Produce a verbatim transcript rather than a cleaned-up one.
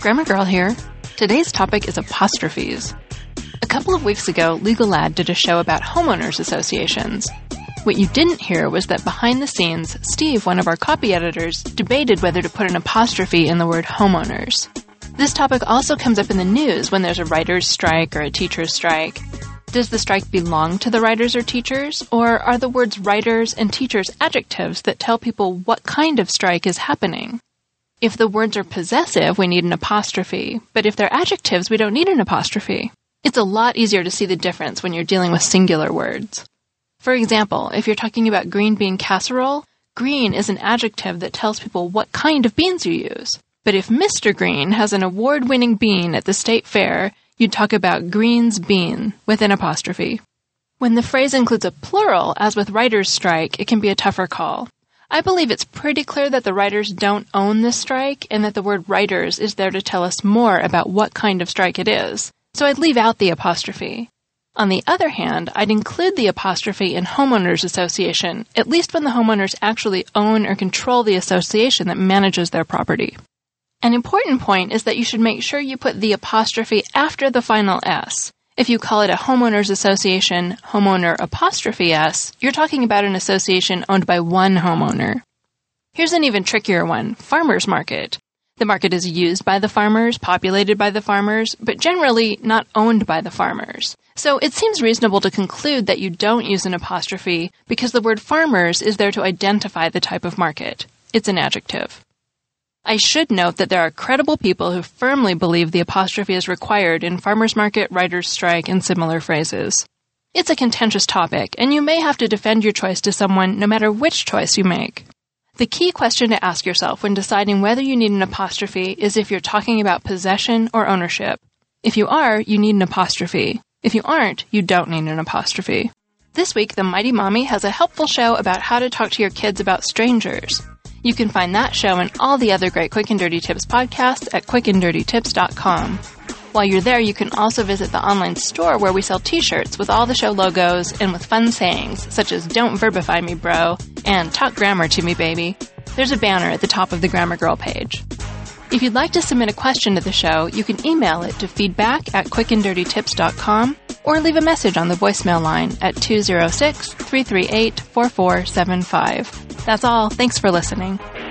Grammar Girl here. Today's topic is apostrophes. A couple of weeks ago, Legal Ad did a show about homeowners associations. What you didn't hear was that behind the scenes, Steve, one of our copy editors, debated whether to put an apostrophe in the word homeowners. This topic also comes up in the news when there's a writer's strike or a teacher's strike. Does the strike belong to the writers or teachers, or are the words writers and teachers adjectives that tell people what kind of strike is happening? If the words are possessive, we need an apostrophe, but if they're adjectives, we don't need an apostrophe. It's a lot easier to see the difference when you're dealing with singular words. For example, if you're talking about green bean casserole, green is an adjective that tells people what kind of beans you use. But if Mister Green has an award-winning bean at the state fair, you'd talk about Green's bean with an apostrophe. When the phrase includes a plural, as with writer's strike, it can be a tougher call. I believe it's pretty clear that the writers don't own this strike and that the word writers is there to tell us more about what kind of strike it is. So I'd leave out the apostrophe. On the other hand, I'd include the apostrophe in homeowners association, at least when the homeowners actually own or control the association that manages their property. An important point is that you should make sure you put the apostrophe after the final S. If you call it a homeowners association, homeowner apostrophe S, you're talking about an association owned by one homeowner. Here's an even trickier one, farmers market. The market is used by the farmers, populated by the farmers, but generally not owned by the farmers. So it seems reasonable to conclude that you don't use an apostrophe because the word farmers is there to identify the type of market. It's an adjective. I should note that there are credible people who firmly believe the apostrophe is required in farmers market, writer's strike, and similar phrases. It's a contentious topic, and you may have to defend your choice to someone no matter which choice you make. The key question to ask yourself when deciding whether you need an apostrophe is if you're talking about possession or ownership. If you are, you need an apostrophe. If you aren't, you don't need an apostrophe. This week, the Mighty Mommy has a helpful show about how to talk to your kids about strangers. You can find that show and all the other great Quick and Dirty Tips podcasts at quick and dirty tips dot com. While you're there, you can also visit the online store where we sell t-shirts with all the show logos and with fun sayings, such as "Don't verbify me, bro," and "Talk grammar to me, baby." There's a banner at the top of the Grammar Girl page. If you'd like to submit a question to the show, you can email it to feedback at quick and dirty tips dot com or leave a message on the voicemail line at two oh six, three three eight, four four seven five. That's all. Thanks for listening.